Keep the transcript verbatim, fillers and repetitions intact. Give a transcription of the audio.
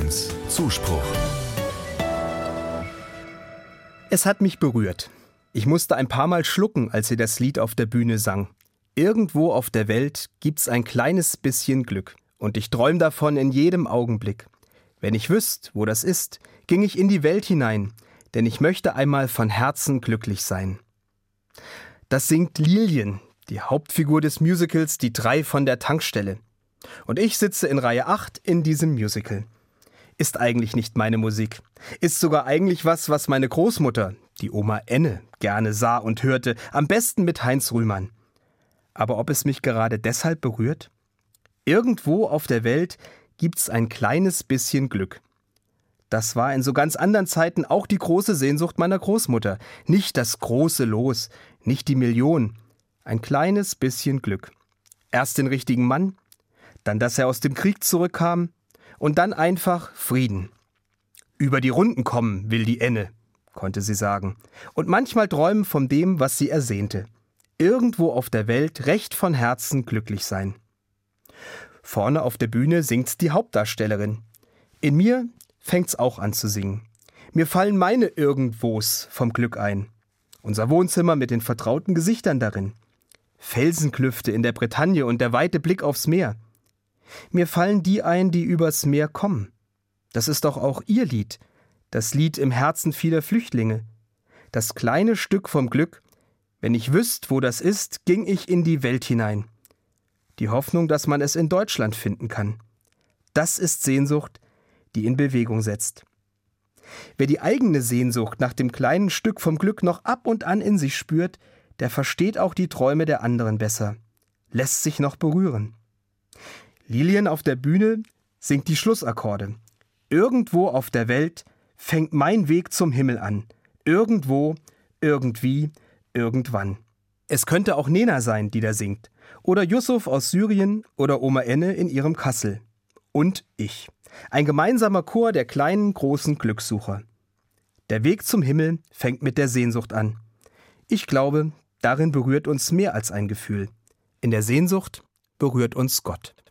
eins Zuspruch. Es hat mich berührt. Ich musste ein paar Mal schlucken, als sie das Lied auf der Bühne sang. Irgendwo auf der Welt gibt's ein kleines bisschen Glück. Und ich träum davon in jedem Augenblick. Wenn ich wüsst, wo das ist, ging ich in die Welt hinein, denn ich möchte einmal von Herzen glücklich sein. Das singt Lilien, die Hauptfigur des Musicals Die drei von der Tankstelle. Und ich sitze in Reihe acht in diesem Musical. Ist eigentlich nicht meine Musik. Ist sogar eigentlich was, was meine Großmutter, die Oma Enne, gerne sah und hörte, am besten mit Heinz Rühmann. Aber ob es mich gerade deshalb berührt? Irgendwo auf der Welt gibt's ein kleines bisschen Glück. Das war in so ganz anderen Zeiten auch die große Sehnsucht meiner Großmutter. Nicht das große Los, nicht die Million. Ein kleines bisschen Glück. Erst den richtigen Mann, dann, dass er aus dem Krieg zurückkam und dann einfach Frieden. Über die Runden kommen will die Enne, konnte sie sagen. Und manchmal träumen von dem, was sie ersehnte. Irgendwo auf der Welt recht von Herzen glücklich sein. Vorne auf der Bühne singt's die Hauptdarstellerin. In mir fängt's auch an zu singen. Mir fallen meine Irgendwos vom Glück ein. Unser Wohnzimmer mit den vertrauten Gesichtern darin. Felsenklüfte in der Bretagne und der weite Blick aufs Meer. Mir fallen die ein, die übers Meer kommen. Das ist doch auch ihr Lied, das Lied im Herzen vieler Flüchtlinge. Das kleine Stück vom Glück, wenn ich wüsst, wo das ist, ging ich in die Welt hinein. Die Hoffnung, dass man es in Deutschland finden kann. Das ist Sehnsucht, die in Bewegung setzt. Wer die eigene Sehnsucht nach dem kleinen Stück vom Glück noch ab und an in sich spürt, der versteht auch die Träume der anderen besser, lässt sich noch berühren. Lilien auf der Bühne singt die Schlussakkorde. Irgendwo auf der Welt fängt mein Weg zum Himmel an. Irgendwo, irgendwie, irgendwann. Es könnte auch Nena sein, die da singt. Oder Yusuf aus Syrien oder Oma Enne in ihrem Kassel. Und ich. Ein gemeinsamer Chor der kleinen, großen Glückssucher. Der Weg zum Himmel fängt mit der Sehnsucht an. Ich glaube, darin berührt uns mehr als ein Gefühl. In der Sehnsucht berührt uns Gott.